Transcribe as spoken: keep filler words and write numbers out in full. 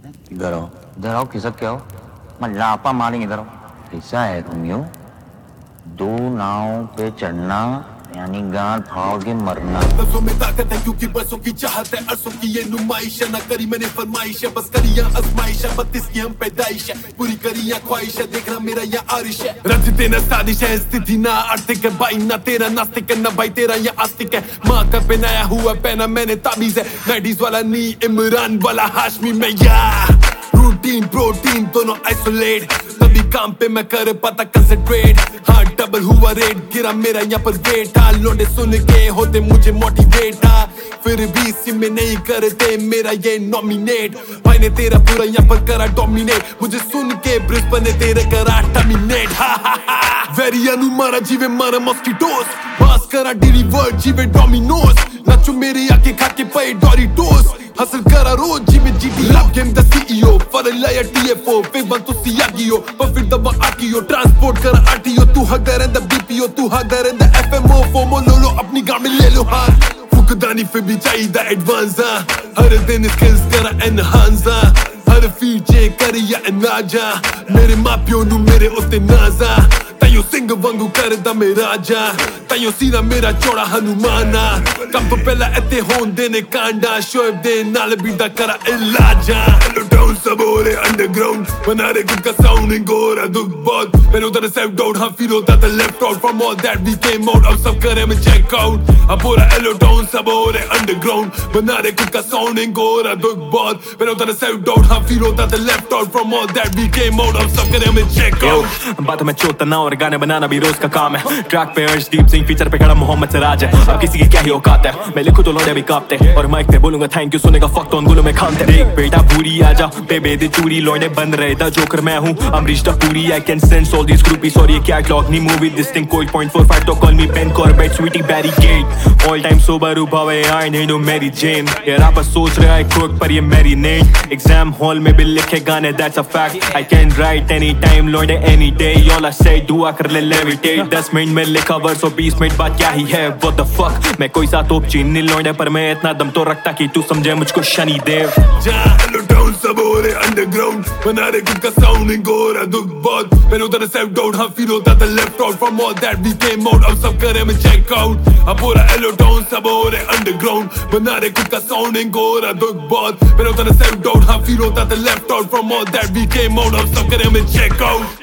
इधर आओ, इधर आओ, खिसक के आओ, मैं लापा मारेंगे, इधर आओ। ऐसा है रोमियो, दो नाव पे चढ़ना यानी गांड फाड़ के मरना। लफ्जों में ताकत है क्योंकि बरसों की चाहत है, अरसों की ये नुमाइश है, ना करी मैंने फरमाइश है, बस करिया आजमाइश है, बत्तीस की हम पैदाइश है, पूरी करिया ख्वाहिश है, देखना मेरा ये आरिश है। रचते न साजिश है, स्थिति ना आर्थिक है, भाई ना तेरा नास्तिक है, ना भाई तेरा ये आस्तिक है। माँ का पहनाया हुआ पहना मैंने ताबीज है, नाइटीज वाला नी इमरान वाला हाशमी में, या रूटीन प्रोटीन दोनों आइसोलेट, तभी काम पे मैं कर पाता कंसंट्रेट। हाँ डबल हुआ रेट, गिरा मेरा यहाँ पर वेट, हाँ लोडे सुन के होते मुझे मोटिवेट, हाँ फिर भी इसी में नहीं करते मेरा ये नॉमिनेट। भाई ने तेरा पूरा यहाँ पर करा डोमिनेट, मुझे सुन के ब्रिस्बेन ने तेरे करा टर्मिनेट। हा हा हा वेरियनु मारा जीवे मारा मॉस्किटोस, बास करा डिलीवर जीवे डोमिनोस, नाचो मेरी आंखें खा के पे डोरिटोस, हसल करा रोज जीवे GT love game the CEO for a liar TFO फिर बन तू सियागियो पर फिर दबा आकियो ट्रांसपोर्ट कर आरटीओ, तू हगर एंड द बीपीओ, तू hugger and the FMO, FOMO लो लो अपनी गांव में ले लो हां, फुकदानी फिर भी चाहिए द एडवांस, हर दिन स्किल्स करा एनहांस, हर फीचर करिया एनाजा, मेरे मापियो नु मेरे उत्ते नाजा, तायो सिंह वांगू करदा मेरा राजा, तायो सीना मेरा चौड़ा हनुमाना, कम तो पहला इत्ते होन देने कांडा, शोएब दे नाल बीदा करा इलाजा। हेलो टाउन सब हो रहे अंडरग्राउंड, बना रहे खुद का साउंडिंग गोरा दुख बहुत, मैंने उधर सेल्फ डाउट, हाँ फील होता था left out from all that we came out, अब सब करे मैं चेक आउट, अब पूरा हेलो टाउन सब हो रहे अंडरग्राउंड, बना रहे खुद का साउंडिंग गोरा दुख बहुत, मैंने उधर सेल्फ डाउट, हाँ फील होता था left out from all that we came out, अब सब करे मैं चेक आउट। बात में चोतना और गाने बनाना भी रोज का काम है, ट्रैक पे अर्श डीप सिंह फीचर पे खड़ा मोहम्मद सिराज है, अब किसी की क्या ही औकात है, मैं लिखूं तो लोडे भी कांपते, और माइक पे बोलूंगा थैंक यू सुनेगा फक तो गुलों में खानते। देख बेटा पूरी आजा बेबे दे चूड़ी लोडे बन रहे दा जोकर मैं हूं अमरीश दा Puri, I can sense all this groupies और ये कैटलॉग नी मूवी दिस थिंग कोई पॉइंट फोर फाइव तो call me Ben Corbett sweetie barricade, all time sober उभावे आई नहीं नो मेरी जेन, ये रैपर सोच रहा है क्रोक पर ये मेरी नेट, एग्जाम हॉल में भी लिखे गाने that's a fact, I can write any time लोडे any day, all I say दुआ कर ले लेविटेट, दस मिनट में लिखा वर्स और बीस मिनट बाद क्या ही है व्हाट द फक, मैं कोई सा तोप चीन नहीं लोडे पर मैं इतना दम तो रखता कि तू समझे मुझको शनि देव। जा हेलो टाउन सब हो रहे अंडरग्राउंड, बना रहे खुद का साउंडिंग गोरा दुख बहुत, मैंने उधर सेल्फ डाउट, हाँ फील होता था left out from all that we came out, अब सब करे मैं चेक आउट, अब पूरा हेलो टाउन सब हो रहे अंडरग्राउंड, बना रहे खुद का साउंडिंग गोरा दुख बहुत, मैंने उधर सेल्फ डाउट, हाँ फील होता था left out from all that we came out, अब सब करे मैं चेक आउट।